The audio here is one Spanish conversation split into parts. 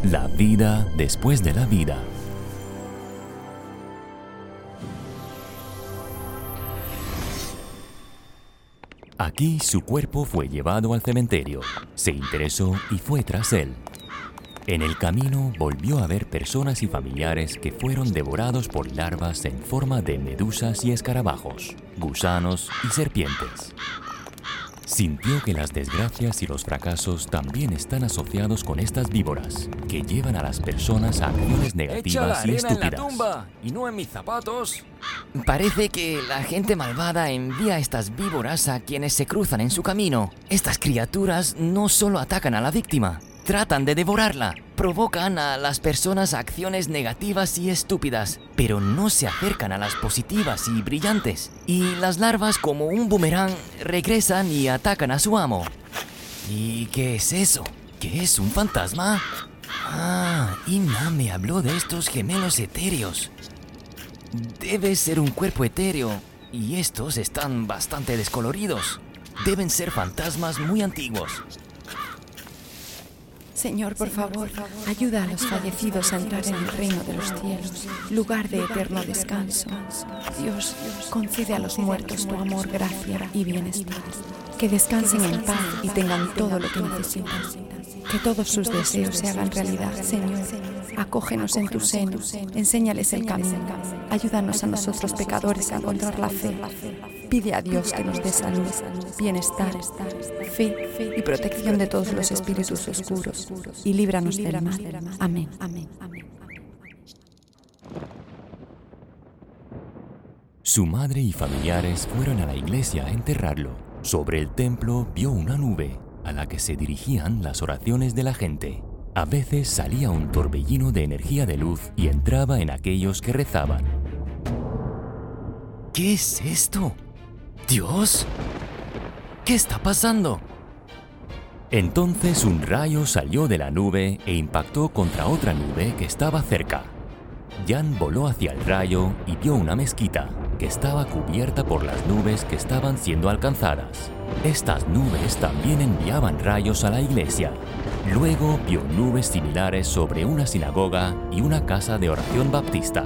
La vida después de la vida. Aquí su cuerpo fue llevado al cementerio. Se interesó y fue tras él. En el camino volvió a ver personas y familiares que fueron devorados por larvas en forma de medusas y escarabajos, gusanos y serpientes. Sintió que las desgracias y los fracasos también están asociados con estas víboras, que llevan a las personas a acciones negativas y estúpidas. ¡Echa la arena en la tumba y no en mis zapatos! Parece que la gente malvada envía estas víboras a quienes se cruzan en su camino. Estas criaturas no solo atacan a la víctima, tratan de devorarla. Provocan a las personas a acciones negativas y estúpidas, pero no se acercan a las positivas y brillantes. Y las larvas, como un boomerang, regresan y atacan a su amo. ¿Y qué es eso? ¿Qué es un fantasma? Inna me habló de estos gemelos etéreos. Debe ser un cuerpo etéreo, y estos están bastante descoloridos. Deben ser fantasmas muy antiguos. Señor, por favor, ayuda a los fallecidos a entrar en el reino de los cielos, lugar de eterno descanso. Dios, concede a los muertos tu amor, gracia y bienestar. Que descansen en paz y tengan todo lo que necesitan. Que todos sus deseos se hagan realidad, Señor. Acógenos en tu seno, enséñales el camino. Ayúdanos a nosotros pecadores a encontrar la fe. Pide a Dios que nos dé salud, bienestar, fe y protección de todos los espíritus oscuros, y líbranos del mal. Amén. Su madre y familiares fueron a la iglesia a enterrarlo. Sobre el templo vio una nube a la que se dirigían las oraciones de la gente. A veces salía un torbellino de energía de luz y entraba en aquellos que rezaban. ¿Qué es esto? ¿Dios? ¿Qué está pasando? Entonces un rayo salió de la nube e impactó contra otra nube que estaba cerca. Jan voló hacia el rayo y vio una mezquita que estaba cubierta por las nubes que estaban siendo alcanzadas. Estas nubes también enviaban rayos a la iglesia. Luego vio nubes similares sobre una sinagoga y una casa de oración baptista.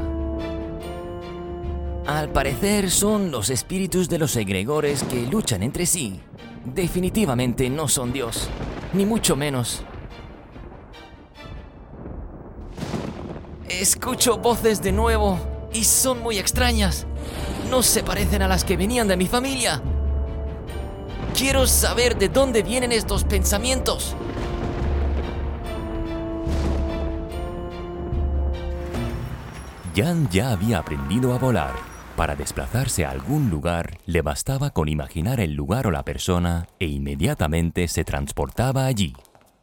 Al parecer son los espíritus de los egregores que luchan entre sí. Definitivamente no son Dios, ni mucho menos. Escucho voces de nuevo y son muy extrañas. No se parecen a las que venían de mi familia. Quiero saber de dónde vienen estos pensamientos. Jan ya había aprendido a volar. Para desplazarse a algún lugar, le bastaba con imaginar el lugar o la persona e inmediatamente se transportaba allí.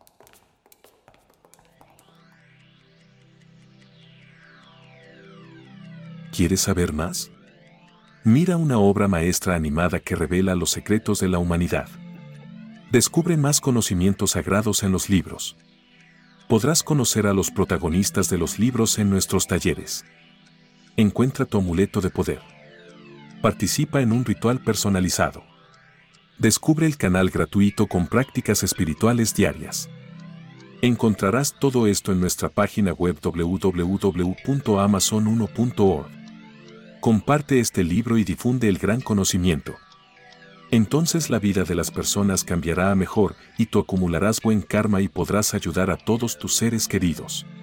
¿Quieres saber más? Mira una obra maestra animada que revela los secretos de la humanidad. Descubre más conocimientos sagrados en los libros. Podrás conocer a los protagonistas de los libros en nuestros talleres. Encuentra tu amuleto de poder. Participa en un ritual personalizado. Descubre el canal gratuito con prácticas espirituales diarias. Encontrarás todo esto en nuestra página web www.amazon1.org. Comparte este libro y difunde el gran conocimiento. Entonces la vida de las personas cambiará a mejor y tú acumularás buen karma y podrás ayudar a todos tus seres queridos.